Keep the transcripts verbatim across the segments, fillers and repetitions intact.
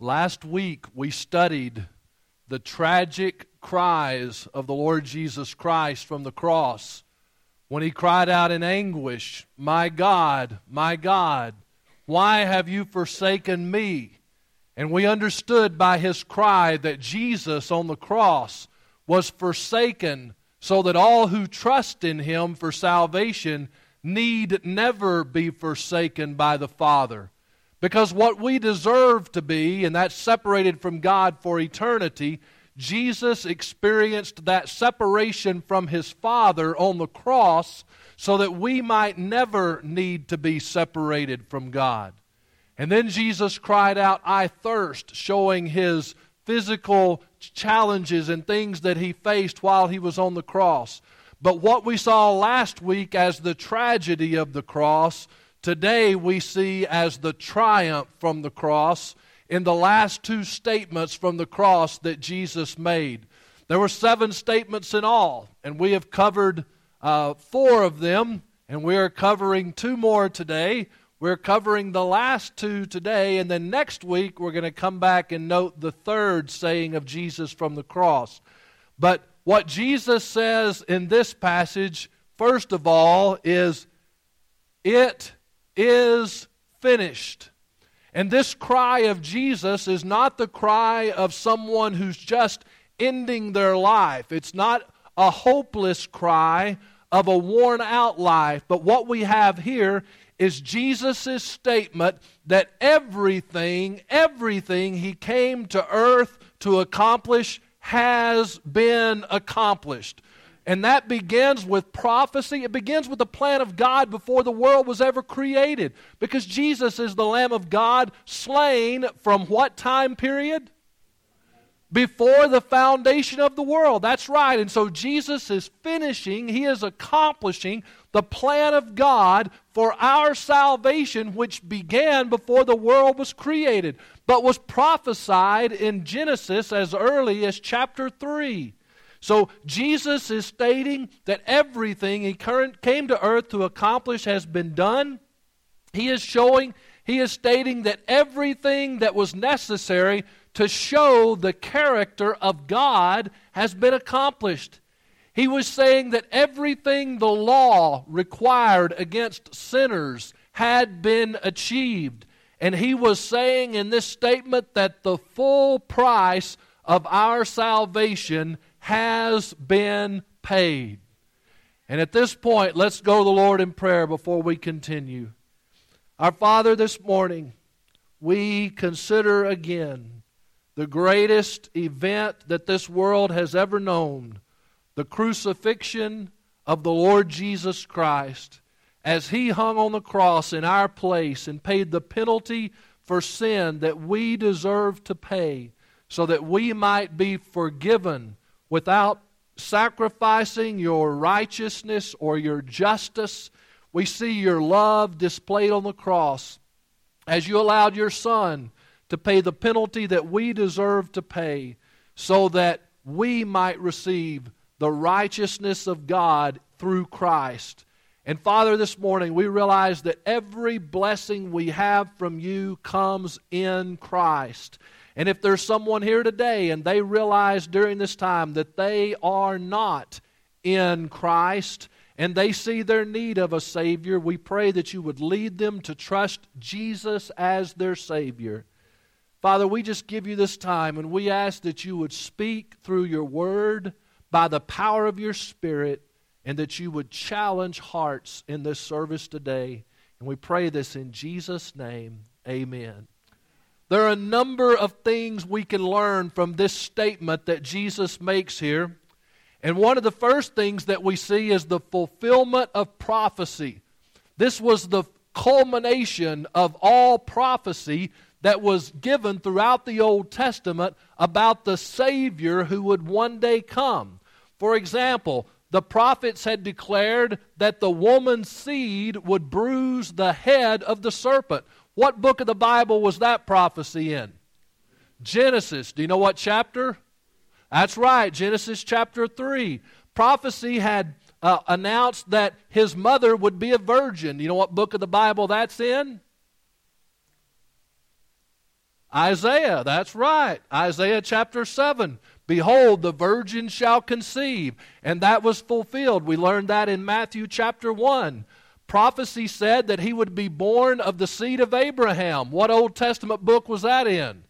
Last week we studied the tragic cries of the Lord Jesus Christ from the cross when He cried out in anguish, "My God, my God, why have you forsaken me?" And we understood by His cry that Jesus on the cross was forsaken so that all who trust in Him for salvation need never be forsaken by the Father. Because what we deserve to be, and that's separated from God for eternity, Jesus experienced that separation from His Father on the cross so that we might never need to be separated from God. And then Jesus cried out, "I thirst," showing His physical challenges and things that He faced while He was on the cross. But what we saw last week as the tragedy of the cross, today we see as the triumph from the cross in the last two statements from the cross that Jesus made. There were seven statements in all, and we have covered uh, four of them, and we are covering two more today. We're covering the last two today, and then next week we're going to come back and note the third saying of Jesus from the cross. But what Jesus says in this passage, first of all, is, "It is finished." And this cry of Jesus is not the cry of someone who's just ending their life. It's not a hopeless cry of a worn-out life. But what we have here is Jesus' statement that everything, everything He came to earth to accomplish has been accomplished. And that begins with prophecy. It begins with the plan of God before the world was ever created. Because Jesus is the Lamb of God slain from what time period? Before the foundation of the world. That's right. And so Jesus is finishing, He is accomplishing the plan of God for our salvation, which began before the world was created, but was prophesied in Genesis as early as chapter three. So Jesus is stating that everything He came to earth to accomplish has been done. He is showing, He is stating that everything that was necessary to show the character of God has been accomplished. He was saying that everything the law required against sinners had been achieved. And He was saying in this statement that the full price of our salvation has been paid. And at this point, let's go to the Lord in prayer before we continue. Our Father, this morning, we consider again the greatest event that this world has ever known, the crucifixion of the Lord Jesus Christ, as He hung on the cross in our place and paid the penalty for sin that we deserve to pay, so that we might be forgiven without sacrificing your righteousness or your justice. We see your love displayed on the cross as you allowed your Son to pay the penalty that we deserve to pay so that we might receive the righteousness of God through Christ. And Father, this morning we realize that every blessing we have from you comes in Christ. And if there's someone here today and they realize during this time that they are not in Christ and they see their need of a Savior, we pray that you would lead them to trust Jesus as their Savior. Father, we just give you this time and we ask that you would speak through your word by the power of your Spirit and that you would challenge hearts in this service today. And we pray this in Jesus' name. Amen. There are a number of things we can learn from this statement that Jesus makes here. And one of the first things that we see is the fulfillment of prophecy. This was the culmination of all prophecy that was given throughout the Old Testament about the Savior who would one day come. For example, the prophets had declared that the woman's seed would bruise the head of the serpent. What book of the Bible was that prophecy in? Genesis. Do you know what chapter? That's right, Genesis chapter three. Prophecy had uh, announced that his mother would be a virgin. You know what book of the Bible that's in? Isaiah, that's right. Isaiah chapter seven. Behold, the virgin shall conceive. And that was fulfilled. We learned that in Matthew chapter one. Prophecy said that he would be born of the seed of Abraham. What Old Testament book was that in?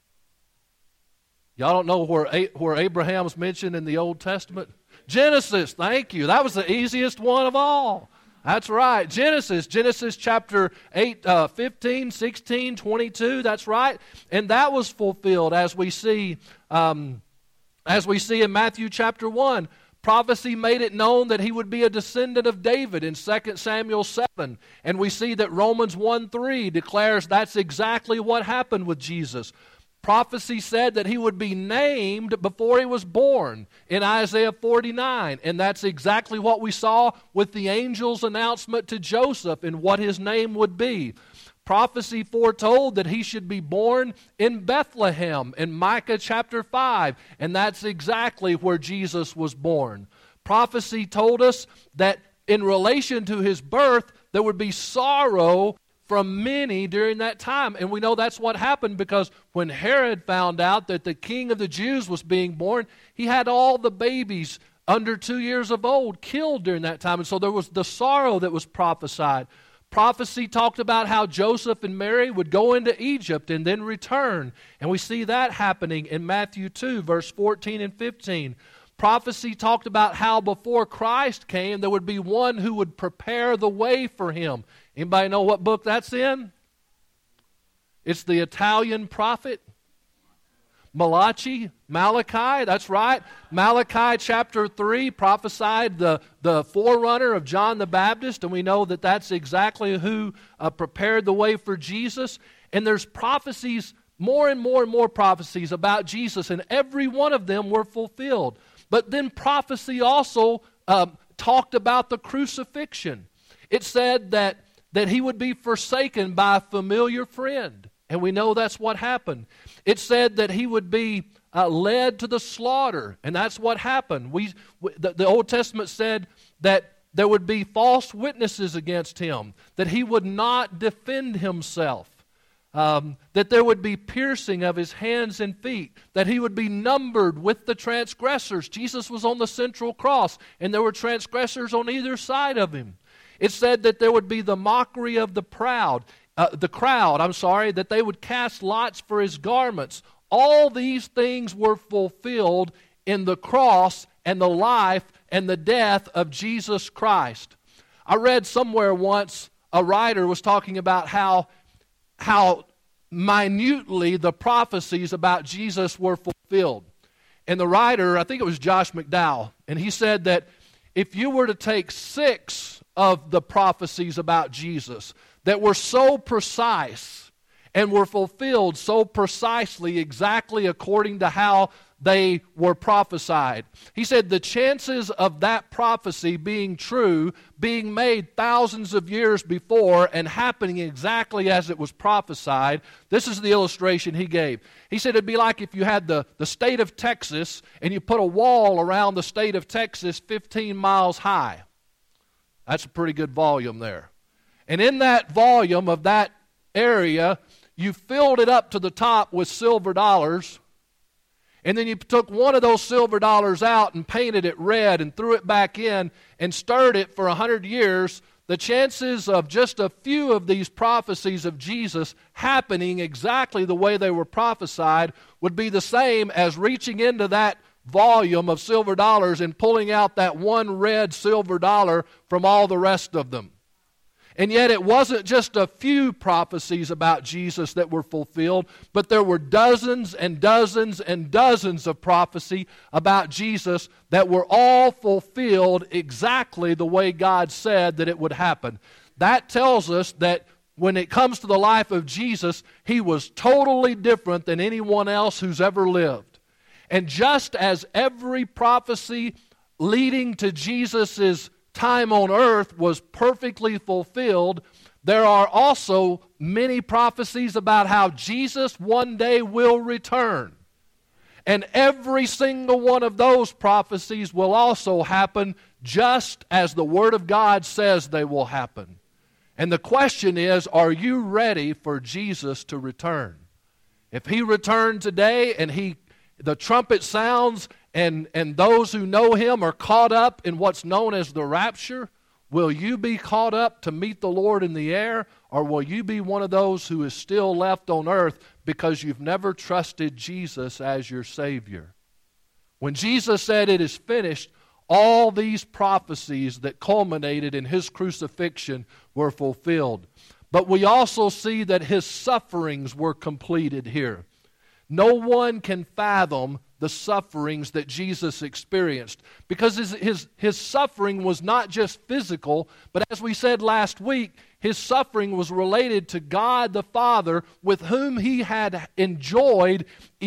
Y'all don't know where, where Abraham's mentioned in the Old Testament? Genesis, thank you. That was the easiest one of all. That's right. Genesis, Genesis chapter eight, uh, fifteen, sixteen, twenty-two, that's right. And that was fulfilled as we see, um, as we see in Matthew chapter one. Prophecy made it known that he would be a descendant of David in Second Samuel seven. And we see that Romans one three declares that's exactly what happened with Jesus. Prophecy said that he would be named before he was born in Isaiah forty-nine. And that's exactly what we saw with the angel's announcement to Joseph and what his name would be. Prophecy foretold that he should be born in Bethlehem in Micah chapter five, and that's exactly where Jesus was born. Prophecy told us that in relation to his birth, there would be sorrow from many during that time. And we know that's what happened because when Herod found out that the king of the Jews was being born, he had all the babies under two years of old killed during that time. And so there was the sorrow that was prophesied. Prophecy talked about how Joseph and Mary would go into Egypt and then return. And we see that happening in Matthew two, verse fourteen and fifteen. Prophecy talked about how before Christ came, there would be one who would prepare the way for him. Anybody know what book that's in? It's the Italian prophet Malachi, Malachi, that's right. Malachi chapter three prophesied the, the forerunner of John the Baptist, and we know that that's exactly who uh, prepared the way for Jesus. And there's prophecies, more and more and more prophecies about Jesus, and every one of them were fulfilled. But then prophecy also uh, talked about the crucifixion. It said that, that he would be forsaken by a familiar friend. And we know that's what happened. It said that he would be uh, led to the slaughter, and that's what happened. We, the, the Old Testament said that there would be false witnesses against him, that he would not defend himself, um, that there would be piercing of his hands and feet, that he would be numbered with the transgressors. Jesus was on the central cross, and there were transgressors on either side of him. It said that there would be the mockery of the proud. Uh, the crowd, I'm sorry, that they would cast lots for his garments. All these things were fulfilled in the cross and the life and the death of Jesus Christ. I read somewhere once a writer was talking about how, how minutely the prophecies about Jesus were fulfilled. And the writer, I think it was Josh McDowell, and he said that if you were to take six of the prophecies about Jesus that were so precise and were fulfilled so precisely exactly according to how they were prophesied. He said the chances of that prophecy being true, being made thousands of years before and happening exactly as it was prophesied, this is the illustration he gave. He said it'd be like if you had the, the state of Texas and you put a wall around the state of Texas fifteen miles high. That's a pretty good volume there. And in that volume of that area, you filled it up to the top with silver dollars, and then you took one of those silver dollars out and painted it red and threw it back in and stirred it for a hundred years. The chances of just a few of these prophecies of Jesus happening exactly the way they were prophesied would be the same as reaching into that volume of silver dollars and pulling out that one red silver dollar from all the rest of them. And yet it wasn't just a few prophecies about Jesus that were fulfilled, but there were dozens and dozens and dozens of prophecy about Jesus that were all fulfilled exactly the way God said that it would happen. That tells us that when it comes to the life of Jesus, he was totally different than anyone else who's ever lived. And just as every prophecy leading to Jesus' time on earth was perfectly fulfilled, there are also many prophecies about how Jesus one day will return. And every single one of those prophecies will also happen just as the Word of God says they will happen. And the question is, are you ready for Jesus to return? If he returned today and he the trumpet sounds and, and those who know him are caught up in what's known as the rapture, will you be caught up to meet the Lord in the air, or will you be one of those who is still left on earth because you've never trusted Jesus as your Savior? When Jesus said it is finished, all these prophecies that culminated in his crucifixion were fulfilled. But we also see that his sufferings were completed here. No one can fathom the sufferings that Jesus experienced, because his, his, his suffering was not just physical, but as we said last week, his suffering was related to God the Father, with whom he had enjoyed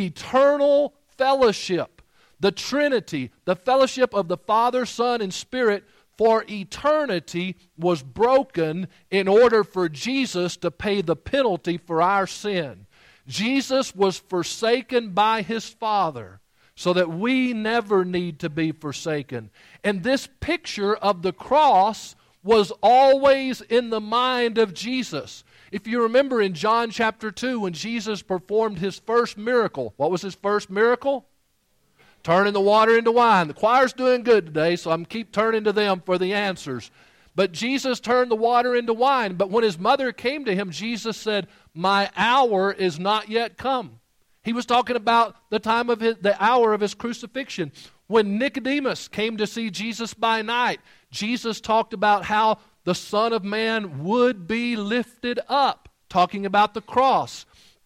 eternal fellowship. The Trinity, the fellowship of the Father, Son, and Spirit for eternity was broken in order for Jesus to pay the penalty for our sin. Jesus was forsaken by his Father so that we never need to be forsaken. And this picture of the cross was always in the mind of Jesus. If you remember in John chapter two, when Jesus performed his first miracle, what was his first miracle? Turning the water into wine. The choir's doing good today, so I'm keep turning to them for the answers. But Jesus turned the water into wine. But when his mother came to him, Jesus said, "My hour is not yet come." He was talking about the time of his, the hour of his crucifixion. When Nicodemus came to see Jesus by night, Jesus talked about how the Son of Man would be lifted up, talking about the cross.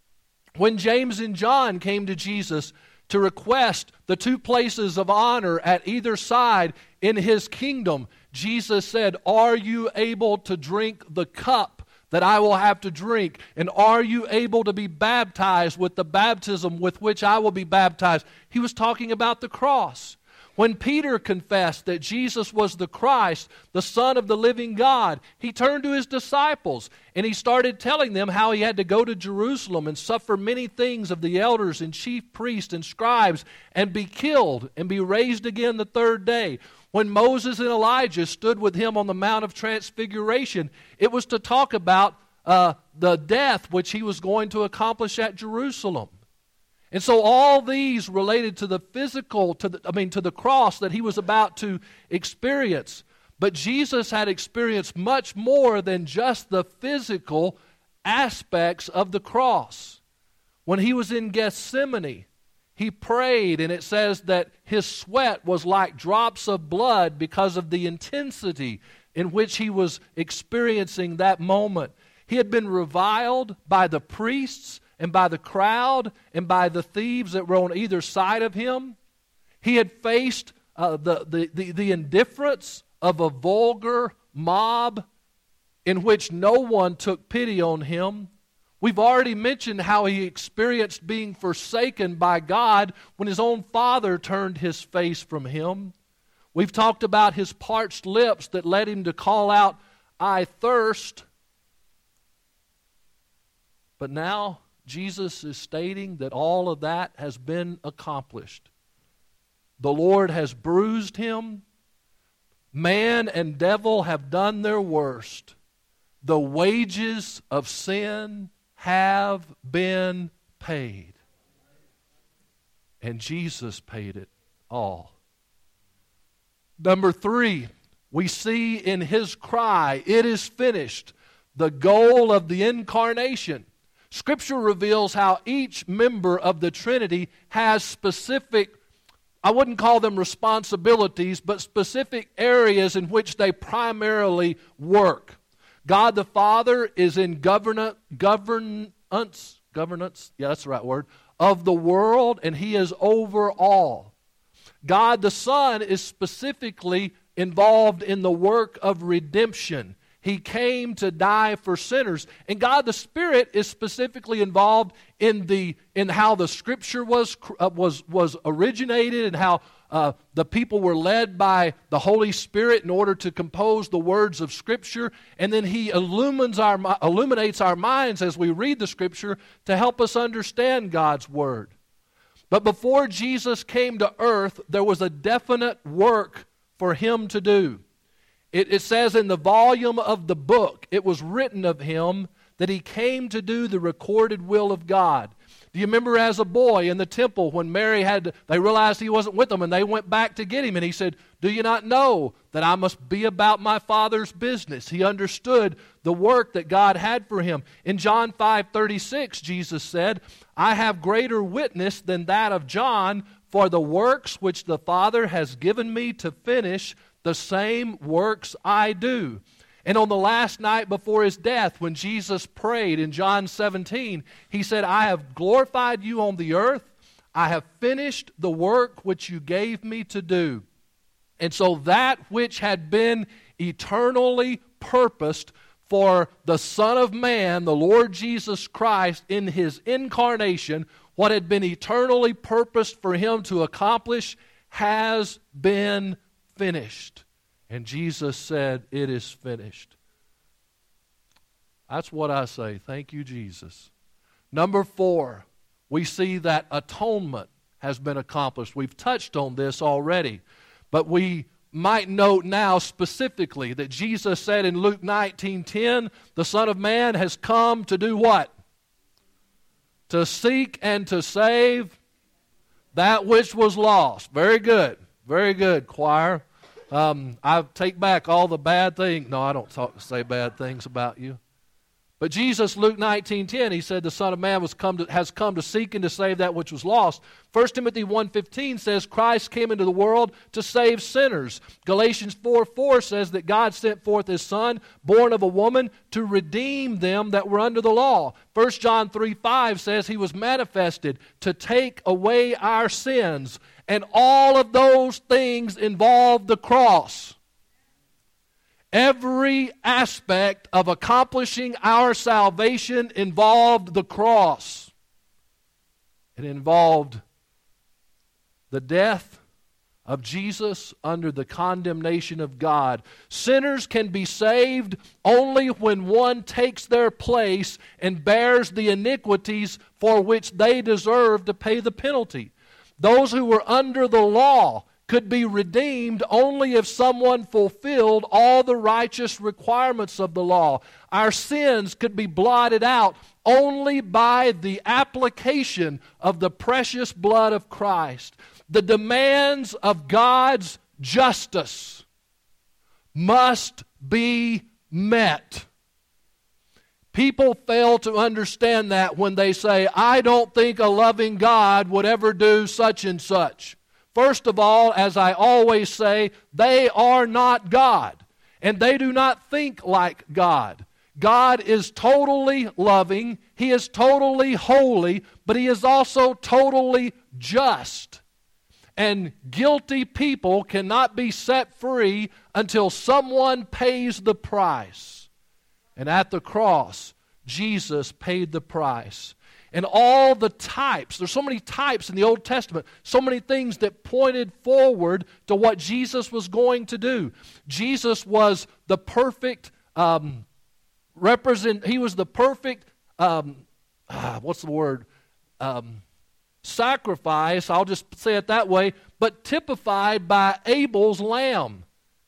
When James and John came to Jesus to request the two places of honor at either side in his kingdom, Jesus said, "Are you able to drink the cup that I will have to drink? And are you able to be baptized with the baptism with which I will be baptized?" He was talking about the cross. When Peter confessed that Jesus was the Christ, the Son of the living God, he turned to his disciples and he started telling them how he had to go to Jerusalem and suffer many things of the elders and chief priests and scribes and be killed and be raised again the third day. When Moses and Elijah stood with him on the Mount of Transfiguration, it was to talk about uh, the death which he was going to accomplish at Jerusalem. And so all these related to the physical, to the, I mean, to the cross that he was about to experience. But Jesus had experienced much more than just the physical aspects of the cross. When he was in Gethsemane, he prayed, and it says that his sweat was like drops of blood because of the intensity in which he was experiencing that moment. He had been reviled by the priests and by the crowd and by the thieves that were on either side of him. He had faced uh, the, the, the, the indifference of a vulgar mob in which no one took pity on him. We've already mentioned how he experienced being forsaken by God when his own father turned his face from him. We've talked about his parched lips that led him to call out, "I thirst." But now Jesus is stating that all of that has been accomplished. The Lord has bruised him. Man and devil have done their worst. The wages of sin have been paid. And Jesus paid it all. Number three, we see in his cry, "It is finished," the goal of the incarnation. Scripture reveals how each member of the Trinity has specific, I wouldn't call them responsibilities, but specific areas in which they primarily work. God the Father is in governance, governance, governance, yeah, that's the right word, of the world, and he is over all. God the Son is specifically involved in the work of redemption. He came to die for sinners. And God the Spirit is specifically involved in the in how the Scripture was uh, was was originated and how uh, the people were led by the Holy Spirit in order to compose the words of Scripture. And then He illumines our illuminates our minds as we read the Scripture to help us understand God's Word. But before Jesus came to earth, there was a definite work for Him to do. It, it says in the volume of the book, it was written of Him that He came to do the recorded will of God. Do you remember as a boy in the temple when Mary had, to, they realized he wasn't with them and they went back to get him, and he said, do you not know that I must be about my Father's business? He understood the work that God had for him. In John five thirty-six, Jesus said, I have greater witness than that of John, for the works which the Father has given me to finish, the same works I do. And on the last night before his death, when Jesus prayed in John seventeen, he said, I have glorified you on the earth. I have finished the work which you gave me to do. And so that which had been eternally purposed for the Son of Man, the Lord Jesus Christ, in his incarnation, what had been eternally purposed for him to accomplish has been finished. And Jesus said, it is finished. That's what I say. Thank you, Jesus. Number four, we see that atonement has been accomplished. We've touched on this already, but we might note now specifically that Jesus said in Luke nineteen ten, the Son of Man has come to do what? To seek and to save that which was lost. Very good. Very good, choir. Um, I take back all the bad things. No, I don't talk, say bad things about you. But Jesus, Luke nineteen ten, he said the Son of Man was come to, has come to seek and to save that which was lost. First Timothy one fifteen says Christ came into the world to save sinners. Galatians four four says that God sent forth his Son, born of a woman, to redeem them that were under the law. First John three five says he was manifested to take away our sins. And all of those things involve the cross. Every aspect of accomplishing our salvation involved the cross. It involved the death of Jesus under the condemnation of God. Sinners can be saved only when one takes their place and bears the iniquities for which they deserve to pay the penalty. Those who were under the law could be redeemed only if someone fulfilled all the righteous requirements of the law. Our sins could be blotted out only by the application of the precious blood of Christ. The demands of God's justice must be met. People fail to understand that when they say, I don't think a loving God would ever do such and such. First of all, as I always say, they are not God, and they do not think like God. God is totally loving, He is totally holy, but He is also totally just. And guilty people cannot be set free until someone pays the price. And at the cross, Jesus paid the price. And all the types, there's so many types in the Old Testament, so many things that pointed forward to what Jesus was going to do. Jesus was the perfect um, represent. He was the perfect, um, ah, what's the word? Um, sacrifice, I'll just say it that way, but typified by Abel's lamb.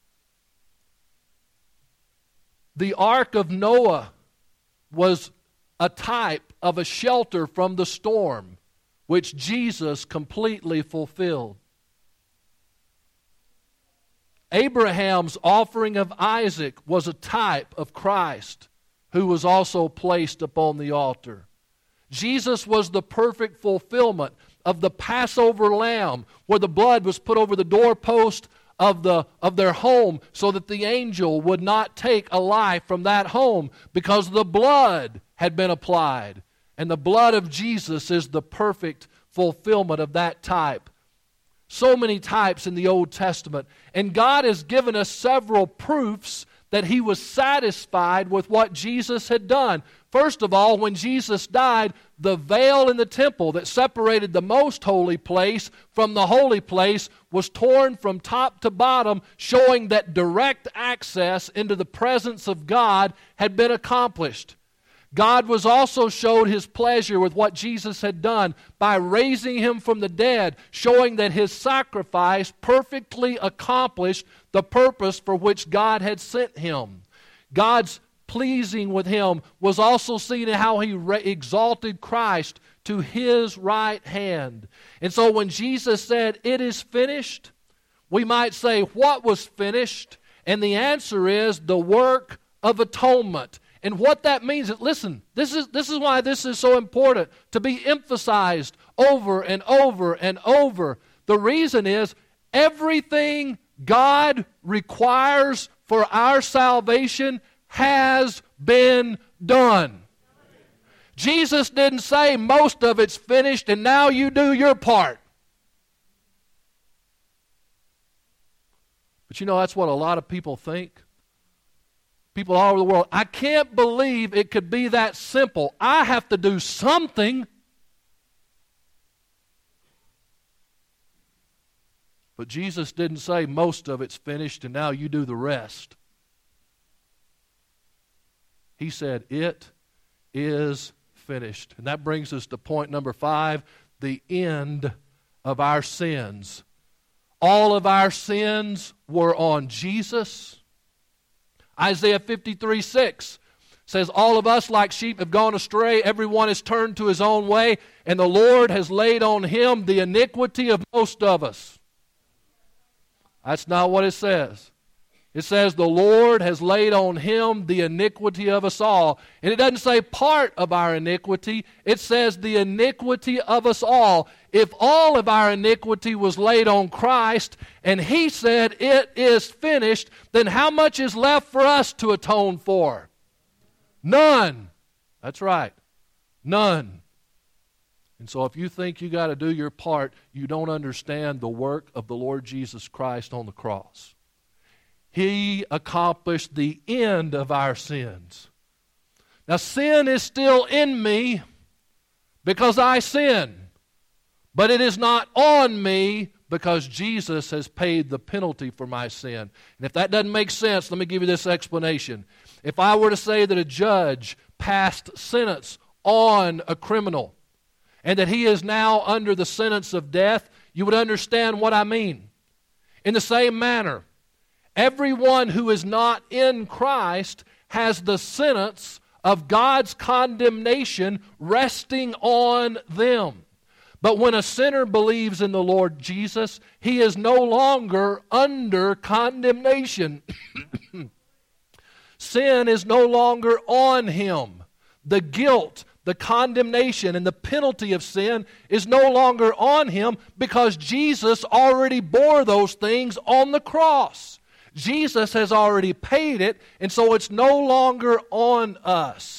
The Ark of Noah was a type of a shelter from the storm, which Jesus completely fulfilled. Abraham's offering of Isaac was a type of Christ, who was also placed upon the altar. Jesus was the perfect fulfillment of the Passover lamb, where the blood was put over the doorpost of the of their home so that the angel would not take a life from that home, because the blood had been applied. And the blood of Jesus is the perfect fulfillment of that type. So many types in the Old Testament. And God has given us several proofs that He was satisfied with what Jesus had done. First of all, when Jesus died, the veil in the temple that separated the most holy place from the holy place was torn from top to bottom, showing that direct access into the presence of God had been accomplished. God was also showed His pleasure with what Jesus had done by raising Him from the dead, showing that His sacrifice perfectly accomplished the purpose for which God had sent Him. God's pleasing with Him was also seen in how He re- exalted Christ to His right hand. And so when Jesus said, "It is finished," we might say, what was finished? And the answer is the work of atonement. And what that means is, listen, this is, this is why this is so important to be emphasized over and over and over. The reason is everything God requires for our salvation has been done. Jesus didn't say most of it's finished and now you do your part. But you know, that's what a lot of people think. People all over the world, I can't believe it could be that simple. I have to do something. But Jesus didn't say most of it's finished and now you do the rest. He said, it is finished. And that brings us to point number five, the end of our sins. All of our sins were on Jesus. Isaiah fifty-three six says, all of us like sheep have gone astray. Everyone has turned to his own way, and the Lord has laid on him the iniquity of most of us. That's not what it says. It says the Lord has laid on him the iniquity of us all. And it doesn't say part of our iniquity. It says the iniquity of us all. If all of our iniquity was laid on Christ and He said it is finished, then how much is left for us to atone for? None. That's right. None. And so if you think you got to do your part, you don't understand the work of the Lord Jesus Christ on the cross. He accomplished the end of our sins. Now, sin is still in me because I sin. But it is not on me because Jesus has paid the penalty for my sin. And if that doesn't make sense, let me give you this explanation. If I were to say that a judge passed sentence on a criminal and that he is now under the sentence of death, you would understand what I mean. In the same manner, everyone who is not in Christ has the sentence of God's condemnation resting on them. But when a sinner believes in the Lord Jesus, he is no longer under condemnation. Sin is no longer on him. The guilt, the condemnation, and the penalty of sin is no longer on him because Jesus already bore those things on the cross. Jesus has already paid it, and so it's no longer on us.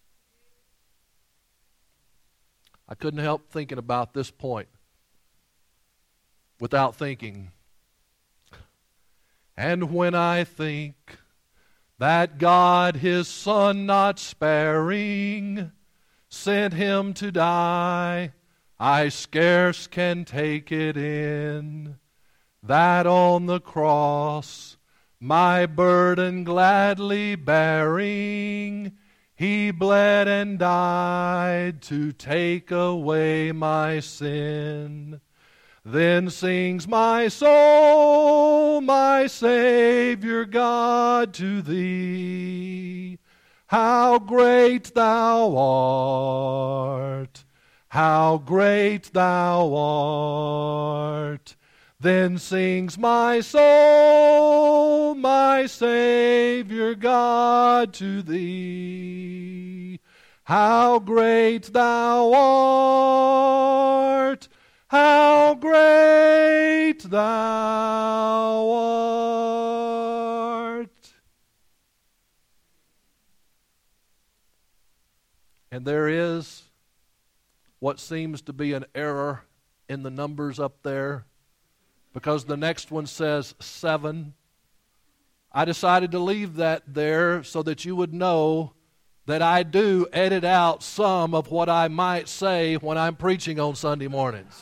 I couldn't help thinking about this point without thinking. And when I think that God His Son not sparing sent Him to die, I scarce can take it in, that on the cross my burden gladly bearing, He bled and died to take away my sin. Then sings my soul, my Savior God, to Thee. How great Thou art! How great Thou art! Then sings my soul, my Savior God, to Thee. How great Thou art! How great Thou art! And there is what seems to be an error in the numbers up there, because the next one says seven. I decided to leave that there so that you would know that I do edit out some of what I might say when I'm preaching on Sunday mornings.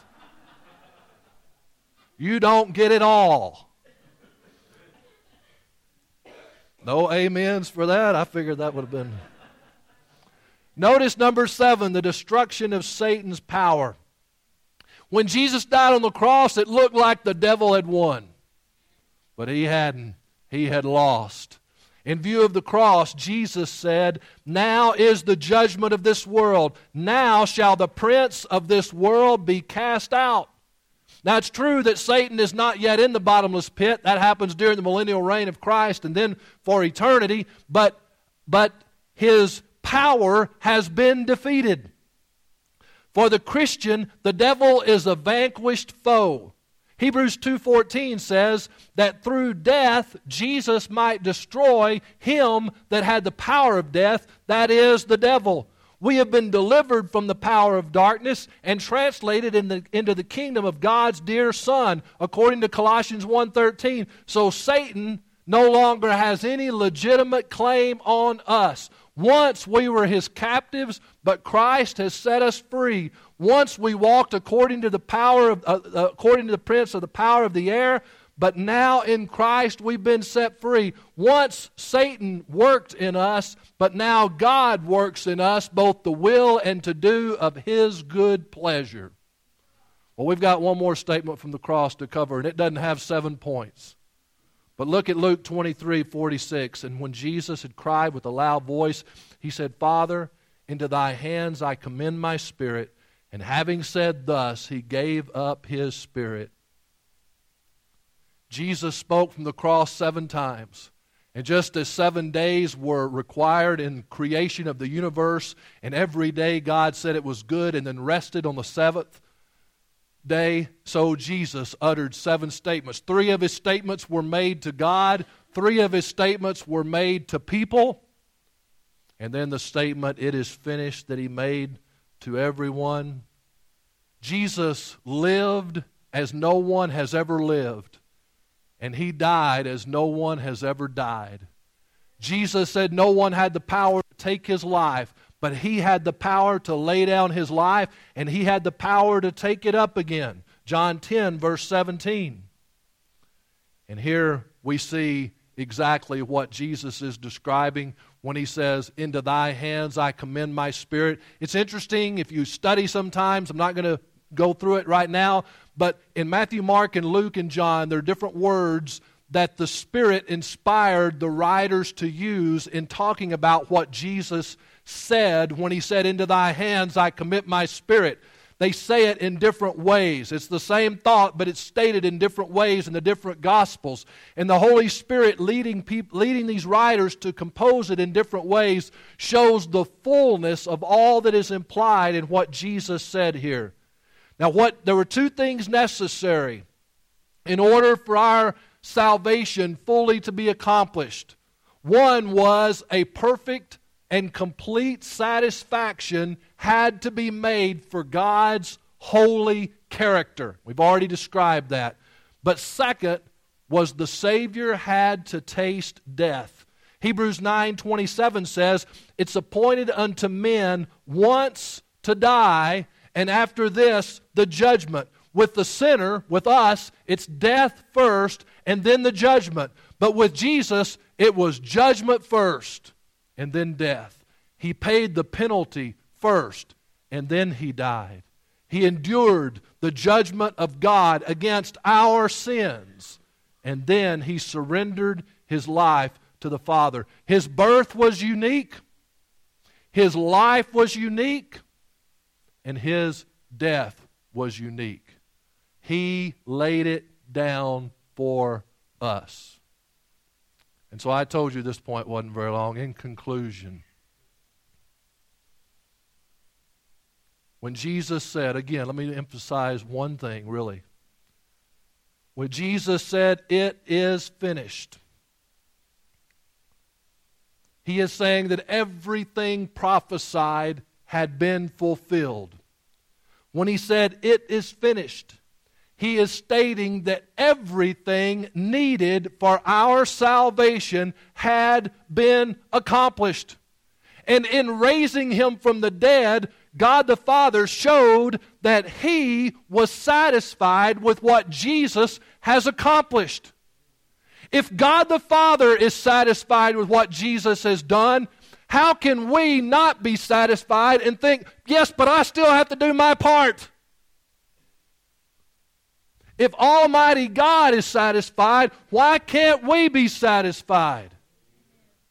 You don't get it all. No amens for that. I figured that would have been. Notice number seven, the destruction of Satan's power. When Jesus died on the cross, it looked like the devil had won. But he hadn't. He had lost. In view of the cross, Jesus said, "Now is the judgment of this world. Now shall the prince of this world be cast out." Now, it's true that Satan is not yet in the bottomless pit. That happens during the millennial reign of Christ and then for eternity. But, but his power has been defeated. For the Christian, the devil is a vanquished foe. Hebrews two fourteen says that through death Jesus might destroy him that had the power of death, that is, the devil. We have been delivered from the power of darkness and translated in the, into the kingdom of God's dear Son, according to Colossians one thirteen. So Satan no longer has any legitimate claim on us. Once we were his captives, but Christ has set us free. Once we walked according to the power of, uh, uh, according to the prince of the power of the air, but now in Christ we've been set free. Once Satan worked in us, but now God works in us both the will and to do of his good pleasure. Well, we've got one more statement from the cross to cover, and it doesn't have seven points. But look at Luke twenty-three forty-six. And when Jesus had cried with a loud voice, he said, "Father, into thy hands I commend my spirit." And having said thus, he gave up his spirit. Jesus spoke from the cross seven times. And just as seven days were required in creation of the universe, and every day God said it was good and then rested on the seventh day, so Jesus uttered seven statements. Three of his statements were made to God. Three of his statements were made to people. And then the statement, "It is finished," that he made to everyone. Jesus lived as no one has ever lived. And he died as no one has ever died. Jesus said no one had the power to take his life, but he had the power to lay down his life, and he had the power to take it up again. John ten, verse seventeen. And here we see exactly what Jesus is describing when he says, "Into thy hands I commend my spirit." It's interesting if you study sometimes. I'm not going to go through it right now, but in Matthew, Mark, and Luke, and John, there are different words that the Spirit inspired the writers to use in talking about what Jesus said when he said, "Into thy hands I commit my spirit." They say it in different ways. It's the same thought, but it's stated in different ways in the different Gospels. And the Holy Spirit leading people, leading these writers to compose it in different ways shows the fullness of all that is implied in what Jesus said here. Now, what there were two things necessary in order for our salvation fully to be accomplished. One was a perfect and complete satisfaction had to be made for God's holy character. We've already described that. But second was the Savior had to taste death. Hebrews nine twenty-seven says, "It's appointed unto men once to die, and after this, the judgment." With the sinner, with us, it's death first and then the judgment. But with Jesus, it was judgment first and then death. He paid the penalty first and then he died. He endured the judgment of God against our sins, and then he surrendered his life to the Father. His birth was unique. His life was unique. And his death was unique. He laid it down for us. And so I told you this point wasn't very long. In conclusion, when Jesus said, again, let me emphasize one thing really. When Jesus said, "It is finished," he is saying that everything prophesied had been fulfilled. When he said, "It is finished," he is stating that everything needed for our salvation had been accomplished. And in raising him from the dead, God the Father showed that he was satisfied with what Jesus has accomplished. If God the Father is satisfied with what Jesus has done, how can we not be satisfied and think, "Yes, but I still have to do my part"? If Almighty God is satisfied, why can't we be satisfied?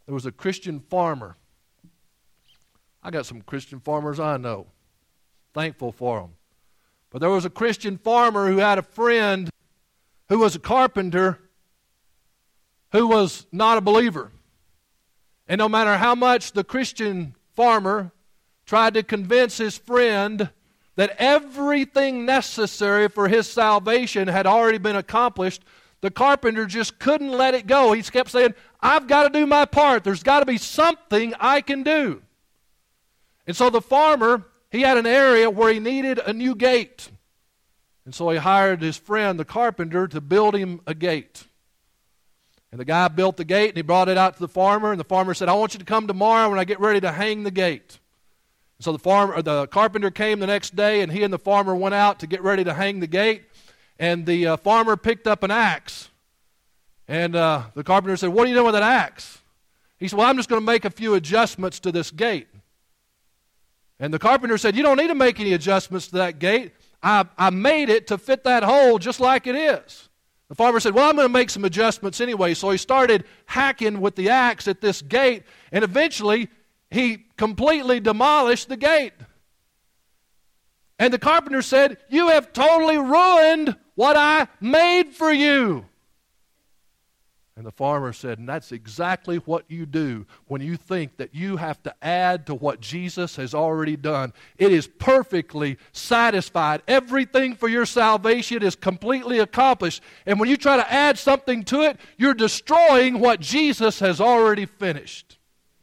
there was a Christian farmer. I got some Christian farmers I know. Thankful for them. But there was a Christian farmer who had a friend who was a carpenter who was not a believer. And no matter how much the Christian farmer tried to convince his friend that everything necessary for his salvation had already been accomplished, the carpenter just couldn't let it go. He kept saying, I've got to do my part. There's got to be something I can do. And so the farmer, he had an area where he needed a new gate. And so he hired his friend, the carpenter, to build him a gate. And the guy built the gate and he brought it out to the farmer. And the farmer said, I want you to come tomorrow when I get ready to hang the gate. And so the farmer, or the carpenter came the next day, and he and the farmer went out to get ready to hang the gate. And the uh, farmer picked up an axe. And uh, the carpenter said, what are you doing with that axe? He said, well, I'm just going to make a few adjustments to this gate. And the carpenter said, you don't need to make any adjustments to that gate. I, I made it to fit that hole just like it is. The farmer said, well, I'm going to make some adjustments anyway. So he started hacking with the axe at this gate, and eventually he completely demolished the gate. And the carpenter said, you have totally ruined what I made for you. And the farmer said, and that's exactly what you do when you think that you have to add to what Jesus has already done. It is perfectly satisfied. Everything for your salvation is completely accomplished. And when you try to add something to it, you're destroying what Jesus has already finished.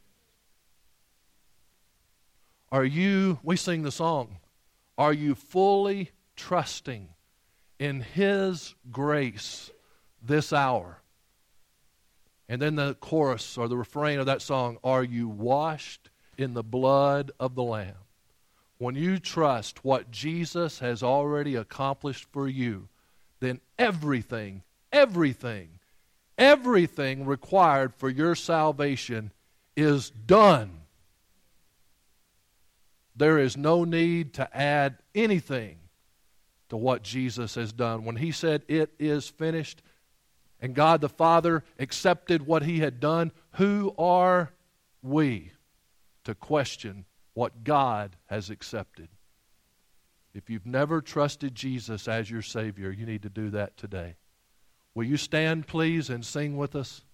Are you, we sing the song, are you fully trusting in His grace this hour? And then the chorus or the refrain of that song, are you washed in the blood of the Lamb? When you trust what Jesus has already accomplished for you, then everything, everything, everything required for your salvation is done. There is no need to add anything to what Jesus has done. When He said, it is finished, and God the Father accepted what He had done, who are we to question what God has accepted? If you've never trusted Jesus as your Savior, you need to do that today. Will you stand, please, and sing with us?